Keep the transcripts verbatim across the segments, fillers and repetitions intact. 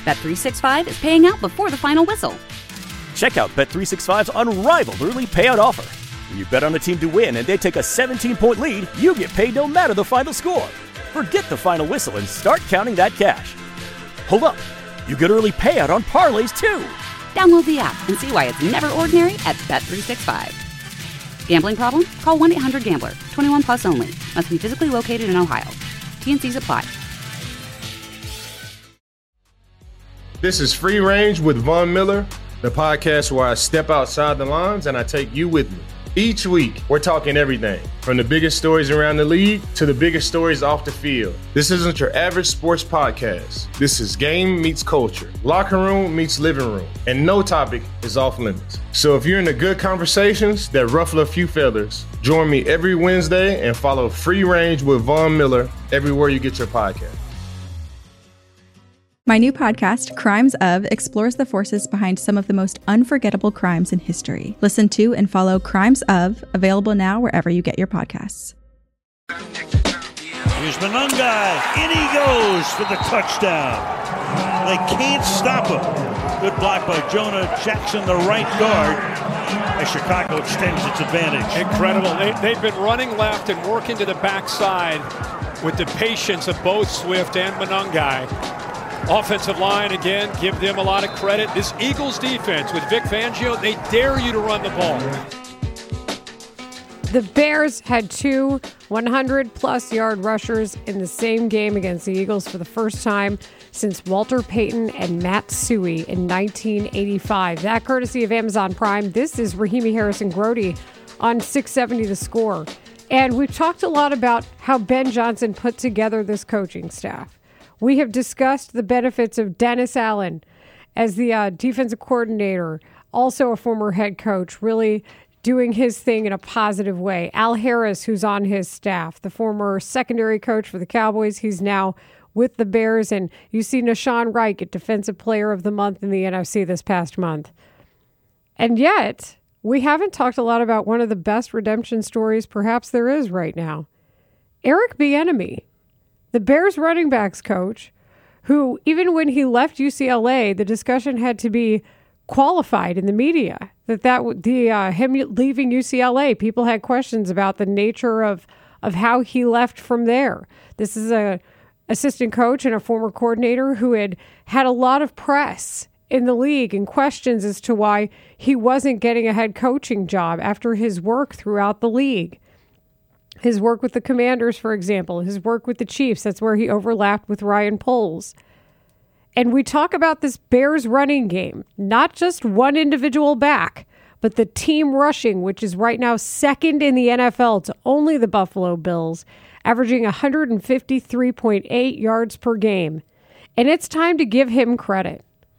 Bet three sixty-five is paying out before the final whistle. Check out Bet three sixty-five's unrivaled early payout offer. When you bet on a team to win and they take a seventeen-point lead, you get paid no matter the final score. Forget the final whistle and start counting that cash. Hold up. You get early payout on parlays, too. Download the app and see why it's never ordinary at Bet three sixty-five. Gambling problem? Call one eight hundred gambler. twenty-one plus only. Must be physically located in Ohio. T N Cs apply. This is Free Range with Von Miller, the podcast where I step outside the lines and I take you with me. Each week, we're talking everything from the biggest stories around the league to the biggest stories off the field. This isn't your average sports podcast. This is game meets culture, locker room meets living room, and no topic is off limits. So if you're into good conversations that ruffle a few feathers, join me every Wednesday and follow Free Range with Von Miller everywhere you get your podcast. My new podcast, Crimes Of, explores the forces behind some of the most unforgettable crimes in history. Listen to and follow Crimes Of, available now wherever you get your podcasts. Here's Monangai. In he goes for the touchdown. They can't stop him. Good block by Jonah Jackson, the right guard, as Chicago extends its advantage. Incredible. They, they've been running left and working to the backside with the patience of both Swift and Monangai. Offensive line, again, give them a lot of credit. This Eagles defense with Vic Fangio, they dare you to run the ball. The Bears had two one hundred plus yard rushers in the same game against the Eagles for the first time since Walter Payton and Matt Suhey in nineteen eighty-five. That courtesy of Amazon Prime. This is Rahimi Harrison-Grody on six seventy The Score. And we've talked a lot about how Ben Johnson put together this coaching staff. We have discussed the benefits of Dennis Allen as the uh, defensive coordinator, also a former head coach, really doing his thing in a positive way. Al Harris, who's on his staff, the former secondary coach for the Cowboys, he's now with the Bears. And you see Nashawn Wright get Defensive Player of the Month in the N F C this past month. And yet, we haven't talked a lot about one of the best redemption stories perhaps there is right now. Eric Bieniemy, the Bears running backs coach, who even when he left U C L A, the discussion had to be qualified in the media that that the uh, him leaving U C L A, people had questions about the nature of of how he left from there. This is a assistant coach and a former coordinator who had had a lot of press in the league and questions as to why he wasn't getting a head coaching job after his work throughout the league. His work with the Commanders, for example, his work with the Chiefs, that's where he overlapped with Ryan Poles. And we talk about this Bears running game, not just one individual back, but the team rushing, which is right now second in the N F L to only the Buffalo Bills, averaging one fifty-three point eight yards per game. And it's time to give him credit.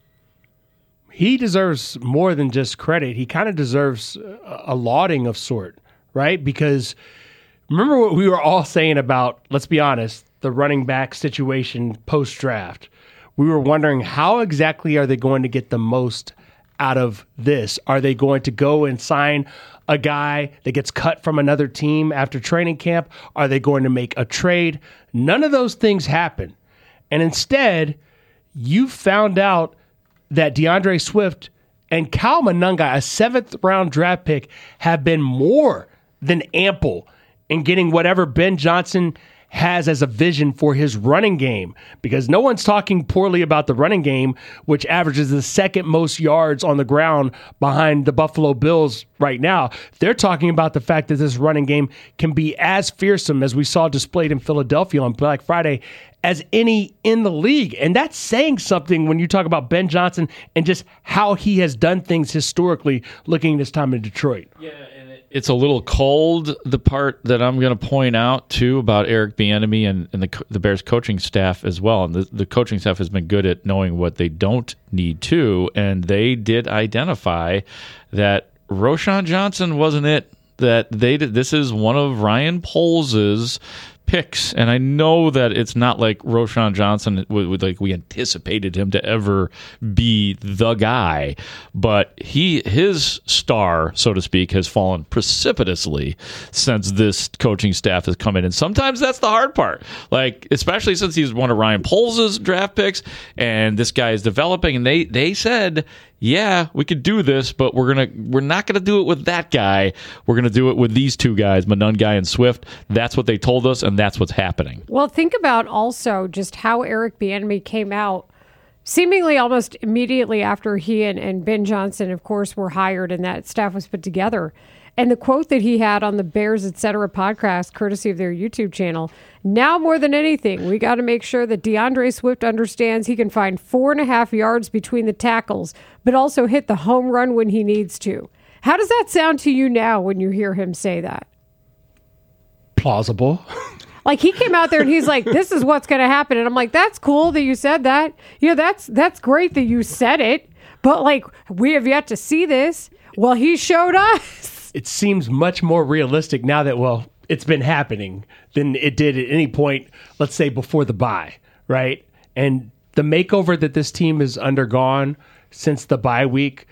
He deserves more than just credit. He kind of deserves a lauding of sort, right? Because remember what we were all saying about, let's be honest, the running back situation post-draft. We were wondering how exactly are they going to get the most out of this? Are they going to go and sign a guy that gets cut from another team after training camp? Are they going to make a trade? None of those things happen. And instead, you found out that DeAndre Swift and Kyle Monangai, a seventh round draft pick, have been more than ample in getting whatever Ben Johnson has as a vision for his running game, because no one's talking poorly about the running game, which averages the second most yards on the ground behind the Buffalo Bills right now. They're talking about the fact that this running game can be as fearsome as we saw displayed in Philadelphia on Black Friday as any in the league. And that's saying something when you talk about Ben Johnson and just how he has done things historically looking at his time in Detroit. Yeah. It's a little cold, the part that I'm going to point out, too, about Eric Bieniemy and, and the the Bears coaching staff as well. And the, the coaching staff has been good at knowing what they don't need to, and they did identify that Roschon Johnson wasn't it, that they did. This is one of Ryan Poles' picks, and I know that it's not like Roschon Johnson would, would like we anticipated him to ever be the guy, but he his star, so to speak, has fallen precipitously since this coaching staff has come in, and sometimes that's the hard part. Like especially since he's one of Ryan Poles' draft picks, and this guy is developing, and they they said, yeah, we could do this, but we're gonna we're not gonna do it with that guy. We're gonna do it with these two guys, Monangai and Swift. That's what they told us, and that's what's happening. Well, think about also just how Eric Bieniemy came out seemingly almost immediately after he and, and Ben Johnson, of course, were hired and that staff was put together. And the quote that he had on the Bears Et Cetera podcast, courtesy of their YouTube channel, now more than anything, we got to make sure that DeAndre Swift understands he can find four and a half yards between the tackles, but also hit the home run when he needs to. How does that sound to you now when you hear him say that? Plausible. Like he came out there and he's like, this is what's going to happen. And I'm like, that's cool that you said that. Yeah, that's that's great that you said it. But like, we have yet to see this. Well, he showed us. It seems much more realistic now that, well, it's been happening than it did at any point, let's say, before the bye, right? And the makeover that this team has undergone since the bye week,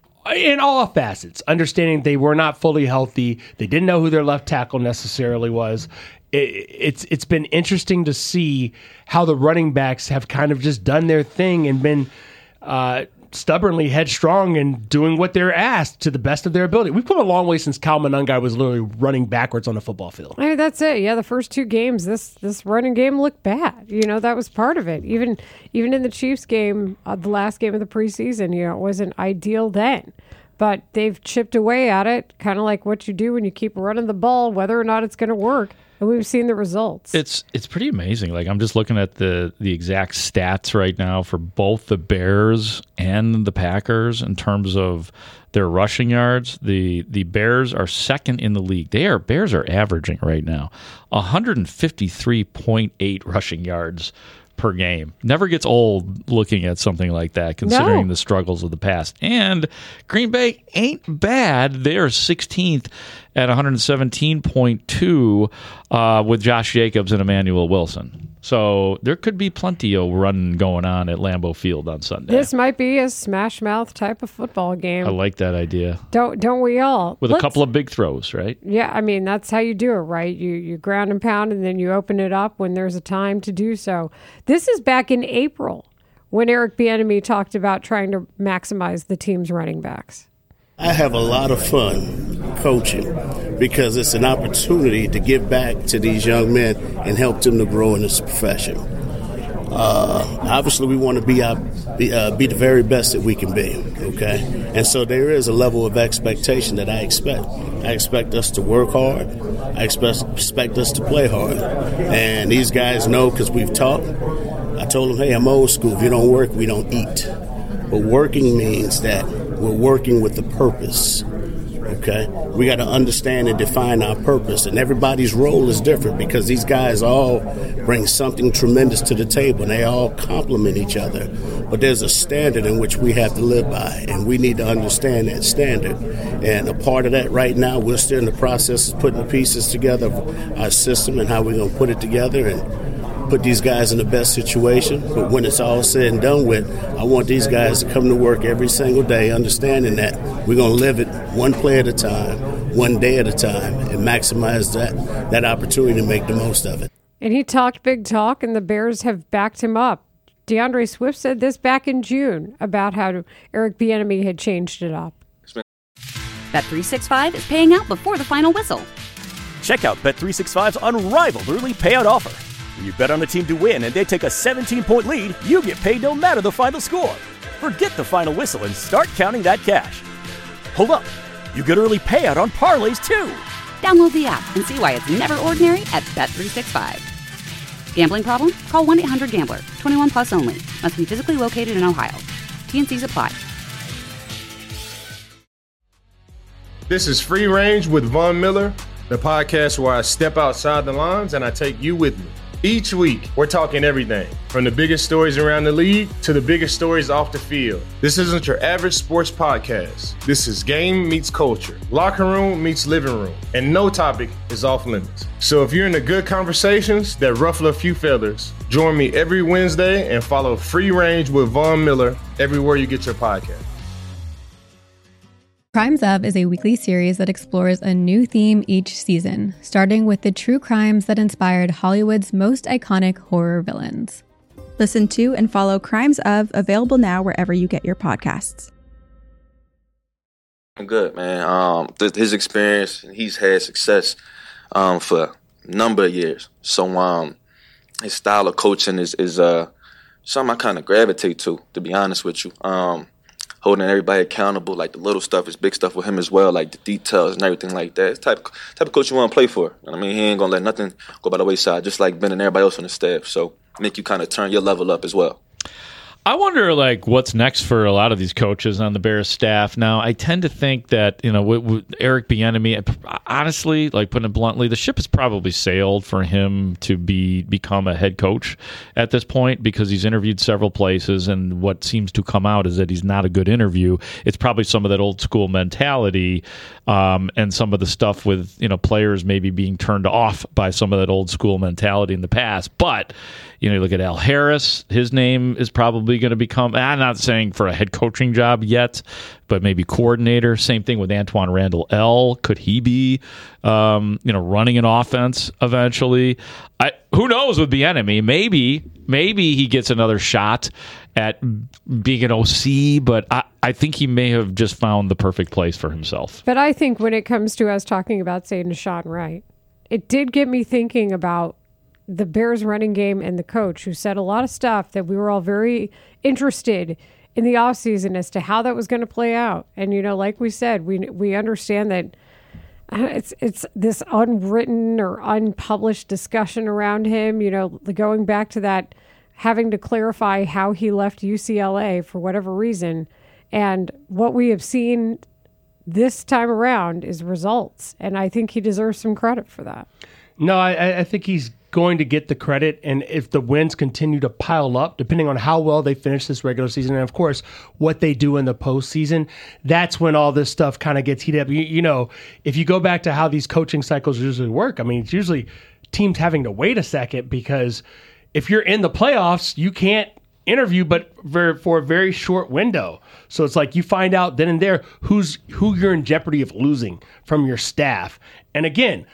in all facets, understanding they were not fully healthy, they didn't know who their left tackle necessarily was. It, it's it's been interesting to see how the running backs have kind of just done their thing and been uh, stubbornly headstrong and doing what they're asked to the best of their ability. We've come a long way since Kyle Monangai was literally running backwards on the football field. I mean, that's it. Yeah, the first two games, this this running game looked bad. You know, that was part of it. Even even in the Chiefs game, uh, the last game of the preseason, you know, it wasn't ideal then. But they've chipped away at it, kind of like what you do when you keep running the ball, whether or not it's going to work. And we've seen the results. It's it's pretty amazing. Like I'm just looking at the the exact stats right now for both the Bears and the Packers in terms of their rushing yards. The the Bears are second in the league. They are Bears are averaging right now one fifty-three point eight rushing yards per game. Never gets old looking at something like that, considering no. the struggles of the past. And Green Bay ain't bad. They are sixteenth at one seventeen point two uh, with Josh Jacobs and Emmanuel Wilson. So there could be plenty of running going on at Lambeau Field on Sunday. This might be a smash mouth type of football game. I like that idea. Don't don't we all? With Let's, a couple of big throws, right? Yeah, I mean, that's how you do it, right? You you ground and pound, and then you open it up when there's a time to do so. This is back in April when Eric Bieniemy talked about trying to maximize the team's running backs. I have a lot of fun coaching because it's an opportunity to give back to these young men and help them to grow in this profession. Uh, obviously, we want to be, our, be, uh, be the very best that we can be, okay? And so there is a level of expectation that I expect. I expect us to work hard. I expect, expect us to play hard. And these guys know because we've talked. I told them, hey, I'm old school. If you don't work, we don't eat. But working means that we're working with a purpose, okay? We got to understand and define our purpose, and everybody's role is different because these guys all bring something tremendous to the table, and they all complement each other. But there's a standard in which we have to live by, and we need to understand that standard. And a part of that right now, we're still in the process of putting the pieces together of our system and how we're going to put it together and put these guys in the best situation. But when it's all said and done with, I want these guys to come to work every single day understanding that we're going to live it one play at a time, one day at a time, and maximize that, that opportunity to make the most of it. And he talked big talk, and the Bears have backed him up. DeAndre Swift said this back in June about how Eric Bieniemy had changed it up. Bet three sixty-five is paying out before the final whistle. Check out Bet three sixty-five's unrivaled early payout offer. When you bet on a team to win and they take a seventeen-point lead, you get paid no matter the final score. Forget the final whistle and start counting that cash. Hold up. You get early payout on parlays, too. Download the app and see why it's never ordinary at Bet three sixty-five. Gambling problem? Call one eight hundred gambler. twenty-one plus only. Must be physically located in Ohio. T and C's apply. This is Free Range with Von Miller, the podcast where I step outside the lines and I take you with me. Each week, we're talking everything from the biggest stories around the league to the biggest stories off the field. This isn't your average sports podcast. This is game meets culture, locker room meets living room, and no topic is off limits. So if you're into good conversations that ruffle a few feathers, join me every Wednesday and follow Free Range with Von Miller everywhere you get your podcast. Crimes Of is a weekly series that explores a new theme each season, starting with the true crimes that inspired Hollywood's most iconic horror villains. Listen to and follow Crimes Of, available now wherever you get your podcasts. I'm good, man. Um, th- his experience, he's had success um, for a number of years. So um, his style of coaching is, is uh, something I kind of gravitate to, to be honest with you. Um, holding everybody accountable, like the little stuff is big stuff with him as well, like the details and everything like that. It's the type, type of coach you want to play for. You know what I mean? He ain't going to let nothing go by the wayside, just like Ben and everybody else on the staff. So make you kind of turn your level up as well. I wonder, like, what's next for a lot of these coaches on the Bears staff. Now, I tend to think that, you know, with, with Eric Bieniemy, honestly, like, putting it bluntly, the ship has probably sailed for him to be become a head coach at this point, because he's interviewed several places, and what seems to come out is that he's not a good interview. It's probably some of that old school mentality um, and some of the stuff with, you know, players maybe being turned off by some of that old school mentality in the past. But, you know, you look at Al Harris, his name is probably going to become, I'm not saying for a head coaching job yet, but maybe coordinator. Same thing with Antoine Randall L. Could he be, um, you know, running an offense eventually? I, who knows with Bieniemy? Maybe, maybe he gets another shot at being an O C, but I, I think he may have just found the perfect place for himself. But I think when it comes to us talking about, say, Deshaun Wright, it did get me thinking about the Bears running game and the coach, who said a lot of stuff that we were all very interested in the offseason as to how that was going to play out. And, you know, like we said, we we understand that it's it's this unwritten or unpublished discussion around him, you know, going back to that, having to clarify how he left U C L A for whatever reason. And what we have seen this time around is results. And I think he deserves some credit for that. No, I, I think he's going to get the credit, and if the wins continue to pile up, depending on how well they finish this regular season, and of course what they do in the postseason, that's when all this stuff kind of gets heated up. You, you know, if you go back to how these coaching cycles usually work, I mean, it's usually teams having to wait a second, because if you're in the playoffs, you can't interview but for, for a very short window. So it's like you find out then and there who's who you're in jeopardy of losing from your staff. And again,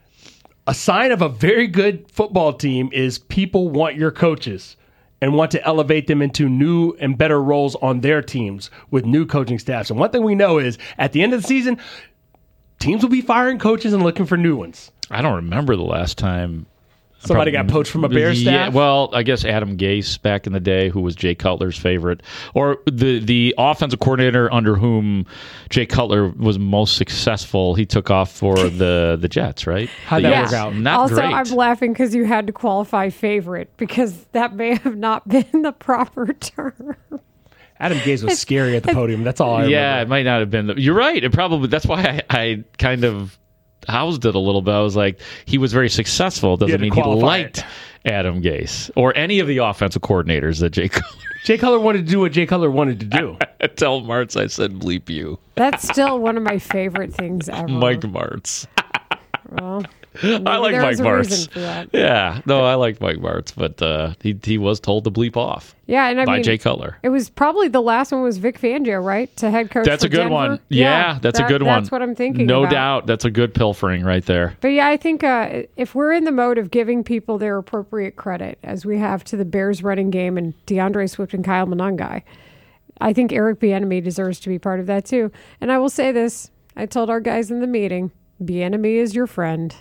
a sign of a very good football team is people want your coaches and want to elevate them into new and better roles on their teams with new coaching staffs. And one thing we know is at the end of the season, teams will be firing coaches and looking for new ones. I don't remember the last time somebody got poached from a Bears staff? Yeah, well, I guess Adam Gase back in the day, who was Jay Cutler's favorite, or the the offensive coordinator under whom Jay Cutler was most successful. He took off for the, the Jets, right? How'd that yeah. work out? Not also, great. I'm laughing because you had to qualify favorite, because that may have not been the proper term. Adam Gase was scary at the podium. That's all I remember. Yeah, it might not have been. The, you're right. It probably. That's why I, I kind of housed it a little bit. I was like, he was very successful. Doesn't mean he liked it. Adam Gase or any of the offensive coordinators that Jay Cutler. Jay Cutler wanted to do what Jay Cutler wanted to do. Tell Martz I said bleep you. That's still one of my favorite things ever. Mike Martz. Well, I like Mike Martz. For that. Yeah, no, I like Mike Martz, but uh, he he was told to bleep off. Yeah, and I by mean, Jay Cutler. It was probably the last one was Vic Fangio, right? To head coach. That's for a good Denver. one. Yeah, yeah that's that, a good one. That's what I'm thinking. No about. doubt, that's a good pilfering right there. But yeah, I think uh, if we're in the mode of giving people their appropriate credit, as we have to the Bears running game and DeAndre Swift and Kyle Monangai, I think Eric Bieniemy deserves to be part of that too. And I will say this: I told our guys in the meeting, Bieniemy is your friend.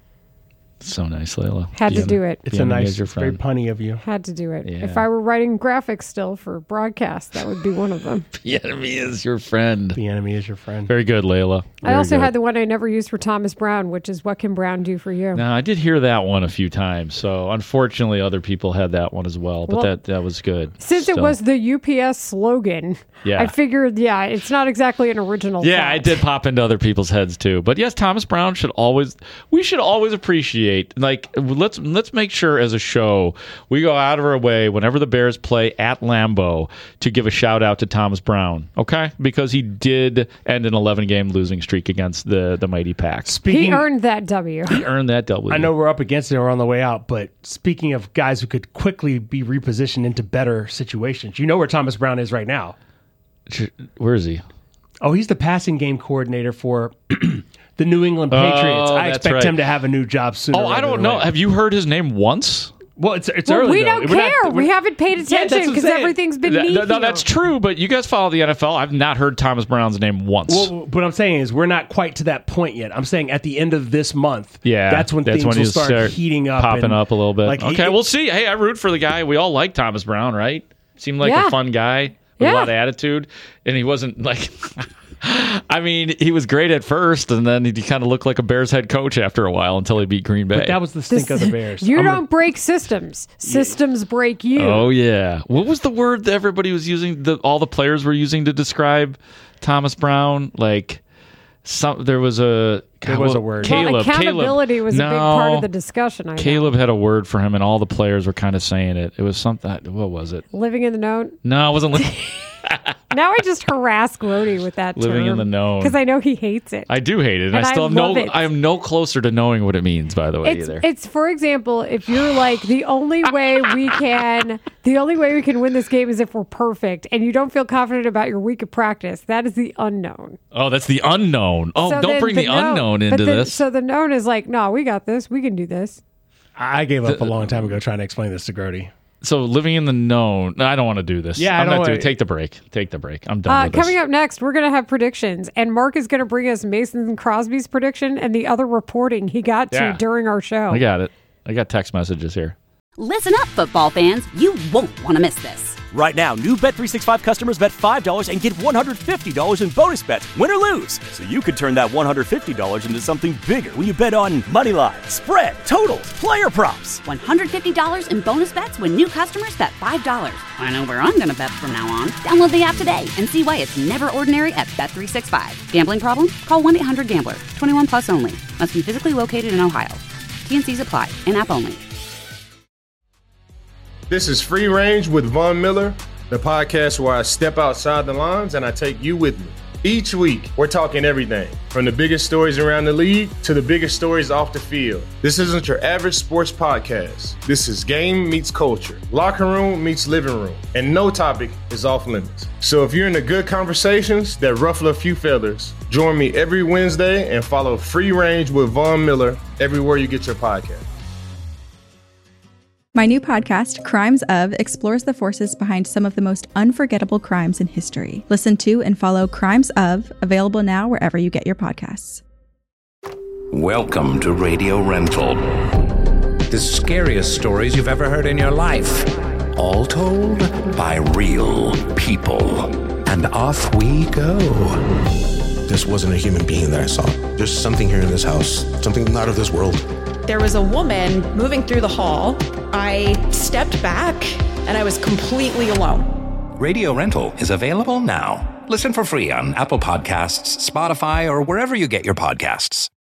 So nice, Layla. Had Bieniemy, to do it. It's Bieniemy a nice, very punny of you. Had to do it. Yeah. If I were writing graphics still for broadcast, that would be one of them. Bieniemy is your friend. Bieniemy is your friend. Very good, Layla. Very I also good. had the one I never used for Thomas Brown, which is what can Brown do for you? Now, I did hear that one a few times, so unfortunately other people had that one as well, but Well, that, that was good. Since Still. it was the U P S slogan, Yeah. I figured, yeah, it's not exactly an original Yeah, thought. it did pop into other people's heads too. But yes, Thomas Brown should always, we should always appreciate appreciate, like, let's let's make sure as a show we go out of our way whenever the Bears play at Lambeau to give a shout out to Thomas Brown, okay? Because he did end an eleven game losing streak against the the mighty Pack. Speaking, he earned that W. He earned that W. I know we're up against it, we're on the way out, but speaking of guys who could quickly be repositioned into better situations, you know where Thomas Brown is right now. Where is he? Oh, he's the passing game coordinator for the New England Patriots. Oh, I that's expect right. him to have a new job soon. Oh, I don't know. Have you heard his name once? Well, it's it's well, early. We though. don't We're care. not- we haven't paid attention because everything's been That- neat. no, no, that's true, but you guys follow the N F L. I've not heard Thomas Brown's name once. Well, what I'm saying is we're not quite to that point yet. I'm saying at the end of this month, yeah, that's when things will you start, heating up, popping and, up a little bit. like, okay, he- we'll see. Hey, I root for the guy. We all like Thomas Brown, right? Seemed like Yeah. a fun guy with Yeah. a lot of attitude, and he wasn't like. I mean, he was great at first, and then he kind of looked like a Bears head coach after a while until he beat Green Bay. But that was the stink This- of the Bears. You I'm don't gonna- break systems. Systems break you. Oh yeah, what was the word that everybody was using? The all the players were using to describe Thomas Brown, like. Some there was a There was a word. Caleb. Well, accountability Caleb, was no, a big part of the discussion. I know. Caleb had a word for him, and all the players were kind of saying it. It was something. What was it? Living in the know. No, it wasn't. Li- Now I just harass Grody with that Living term in the know. because I know he hates it. I do hate it, and, And I still I have no. love it. I am no closer to knowing what it means. By the way, It's, either. it's for example, if you're like the only way we can, the only way we can win this game is if we're perfect, and you don't feel confident about your week of practice. That is the unknown. Oh, that's the unknown. Oh, So don't then bring the, known- unknown but into then- this. So the known is like, no, we got this. We can do this. I gave up a long time ago trying to explain this to Grody. So living in the known. No, I don't want to do this. Yeah, I I'm don't not wanna- doing. Take the break. Take the break. I'm done Uh, with this. coming up next, we're going to have predictions, and Mark is going to bring us Mason Crosby's prediction and the other reporting he got to Yeah. during our show. I got it. I got text messages here. Listen up, football fans. You won't want to miss this. Right now, new Bet three sixty-five customers bet five dollars and get one hundred fifty dollars in bonus bets, win or lose. So you could turn that one hundred fifty dollars into something bigger when you bet on money line, spread, totals, player props. one hundred fifty dollars in bonus bets when new customers bet five dollars. I know where I'm going to bet from now on. Download the app today and see why it's never ordinary at Bet three sixty-five. Gambling problem? Call one eight hundred gambler. twenty-one plus only. Must be physically located in Ohio. T N Cs apply. In app only. This is Free Range with Von Miller, the podcast where I step outside the lines and I take you with me. Each week, we're talking everything from the biggest stories around the league to the biggest stories off the field. This isn't your average sports podcast. This is game meets culture, locker room meets living room, and no topic is off limits. So if you're into good conversations that ruffle a few feathers, join me every Wednesday and follow Free Range with Von Miller everywhere you get your podcast. My new podcast, Crimes Of, explores the forces behind some of the most unforgettable crimes in history. Listen to and follow Crimes Of, available now wherever you get your podcasts. Welcome to Radio Rental. The scariest stories you've ever heard in your life. All told by real people. And off we go. This wasn't a human being that I saw. There's something here in this house, something not of this world. There was a woman moving through the hall. I stepped back and I was completely alone. Radio Rental is available now. Listen for free on Apple Podcasts, Spotify, or wherever you get your podcasts.